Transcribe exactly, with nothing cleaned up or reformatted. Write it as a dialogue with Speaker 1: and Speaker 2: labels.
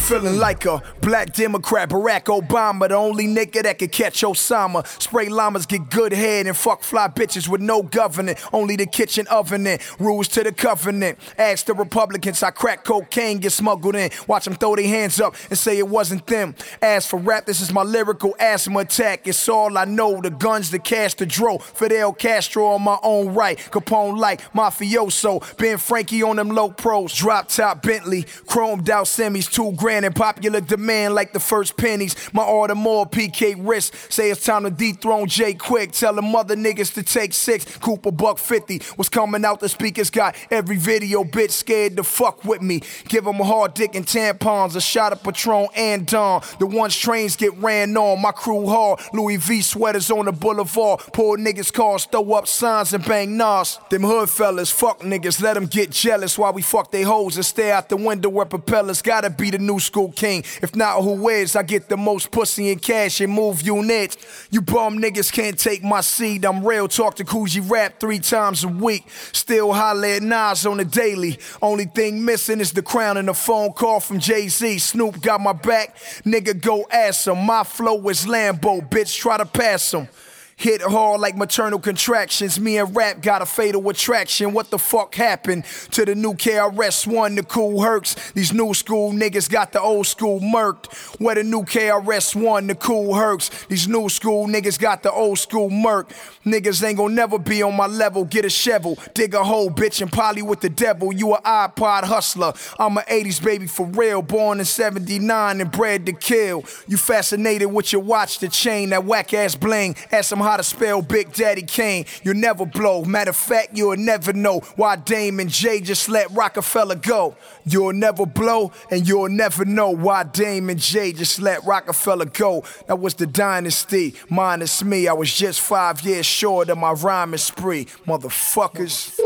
Speaker 1: Feeling like a black Democrat, Barack Obama, the only nigga that could catch Osama. Spray llamas, get good head, and fuck fly bitches with no government. Only the kitchen oven in, rules to the covenant. Ask the Republicans how crack cocaine get smuggled in. Watch them throw their hands up and say it wasn't them. As for rap, this is my lyrical asthma attack. It's all I know, the guns, the cash, the dro. Fidel Castro on my own right, Capone like mafioso. Ben Frankie on them low pros, drop top Bentley, chromed out semis, two grand in popular demand like the first pennies. My order more P K wrist, say it's time to dethrone Jay Quick. Tell them other niggas to take six, Cooper buck fifty. Was coming out the speakers, got every video bitch scared to fuck with me. Give them a hard dick and tampons, a shot of Patron and Dawn. The ones trains get ran on, my crew hard. Louis V sweaters on the boulevard, poor niggas cars, throw up signs and bang nas. Them hood fellas, fuck niggas, let them get jealous while we fuck they hoes and stare out the window where propellers. Gotta be the new school king, if not who is? I get the most pussy and cash and move units. You bum niggas can't take my seed, I'm real, talk to Coogee Rap three times a week. Still holler at Nas on the daily. Only thing missing is the crown and a phone call from Jay-Z. Snoop got my back, nigga go ask him. My flow is Lambo, bitch try to pass him. Hit hard like maternal contractions. Me and rap got a fatal attraction. What the fuck happened to the new K R S One, the cool Hercs? These new school niggas got the old school murked. Where the new K R S One, the cool Hercs? These new school niggas got the old school murk. Niggas ain't gon' never be on my level. Get a shovel, dig a hole, bitch, and poly with the devil. You a iPod hustler. I'm a eighties baby for real. Born in seventy-nine and bred to kill. You fascinated with your watch, the chain, that whack ass bling. Ask them how to spell Big Daddy Kane. You'll never blow. Matter of fact, you'll never know why Dame and Jay just let Rockefeller go. You'll never blow, and you'll never know why Dame and Jay just let Rockefeller go. That was the dynasty, minus me. I was just five years short of my rhyming spree. Motherfuckers.